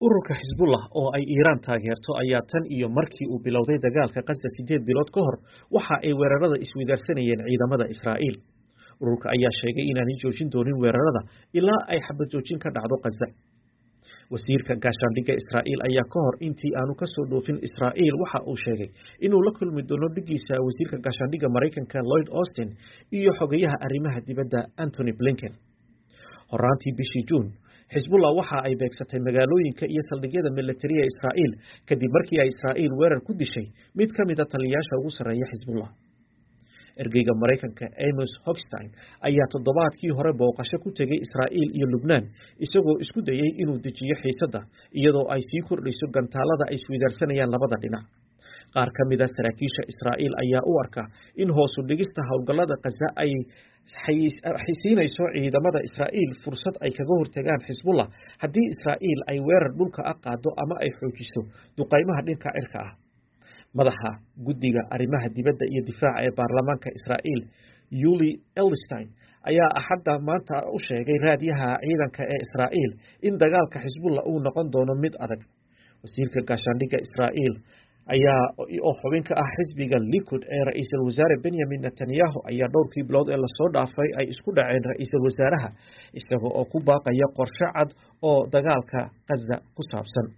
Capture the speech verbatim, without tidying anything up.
Ururka Xisbullah oo ay Iiraan taageerto ayaa tan iyo markii uu bilowday dagaalka Gaza sideed bilood ka hor waxa ay weerarada isweydaarsanayeen ciidamada Israa'iil. Ururka ayaa sheegay inaanay joojin doonin weerarada ilaa ay xabad joojin ka dhacdo Gaza. Wasiirka gaashaandhigga Israa'iil ayaa ka hor intii aanu ka soo dhoofin Israa'iil waxa uu sheegay inuu la kulmi doono dhigiisa wasiirka gaashaandhigga Mareykanka Lloyd Austin iyo xogayaha arrimaha dibadda Antony Blinken. Horaantii bishii Juun, Xisbullah waxa ay beegsatay magaalooyinka iyo saldhigyada militariga Israa'iil kadib markii ay Israa'iil weerar ku dishay mid ka mid ah taliyayaasha ugu sarreeya Xisbullah. Ergeyga Mareykanka Amos Hochstein ayaa toddobaadkii hore booqasho ku tegay Israa'iil iyo Lubnaan isagoo isku dayay inuu dejiyo xiisadda iyadoo ay sii kordhayso gantaalada ay isweydaarsanayaan labada dhinac. Qaar ka mid ah saraakiisha Israa'iil ayaa u arka in hoos u dhigista howlgallada Gaza ay xayeysiinayso ciidamada Israa'iil fursad ay kaga hortagaan Xisbullah haddii Israa'iil ay weerar dhulka ah qaado ama ay xoojiso duqaymaha dhanka cirka ah. Madaxa guddiga arrimaha dibadda iyo difaaca ee baarlamaanka Israa'iil Yuli Edelstein ayaa axadda maanta u sheegay raadiyaha ciidanka ee Israa'iil in dagaalka Xisbullah uu noqon doono mid adag. Wasiirka gaashaandhigga Israa'iil ayaa oo xubin ka ah xisbiga Likud ee ra'iisul wasaare Benjamin Netanyahu ayaa dhowrkii bilood ee lasoo dhaafay ay isku dhaceen ra'iisul wasaaraha isaga oo ku baaqaya qorshe cad oo dagaalka Gaza ku saabsan.